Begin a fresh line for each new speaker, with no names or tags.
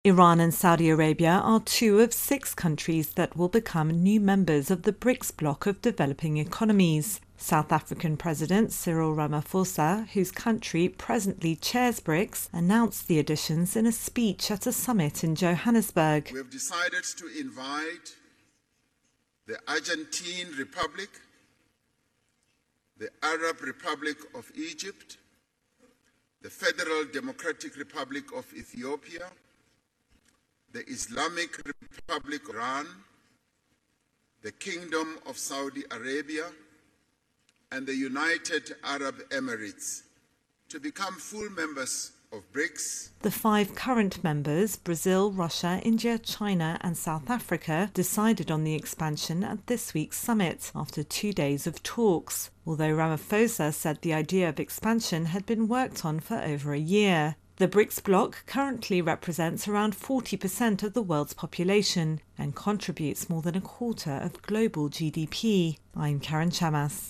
Iran and Saudi Arabia are two of 6 countries that will become new members of the BRICS bloc of developing economies. South African President Cyril Ramaphosa, whose country presently chairs BRICS, announced the additions in a speech at a summit in Johannesburg.
We have decided to invite the Argentine Republic, the Arab Republic of Egypt, the Federal Democratic Republic of Ethiopia, the Islamic Republic of Iran, the Kingdom of Saudi Arabia, and the United Arab Emirates to become full members of BRICS.
The 5 current members, Brazil, Russia, India, China and South Africa, decided on the expansion at this week's summit after 2 days of talks, although Ramaphosa said the idea of expansion had been worked on for over a year. The BRICS bloc currently represents around 40% of the world's population and contributes more than a quarter of global GDP. I'm Karen Chamas.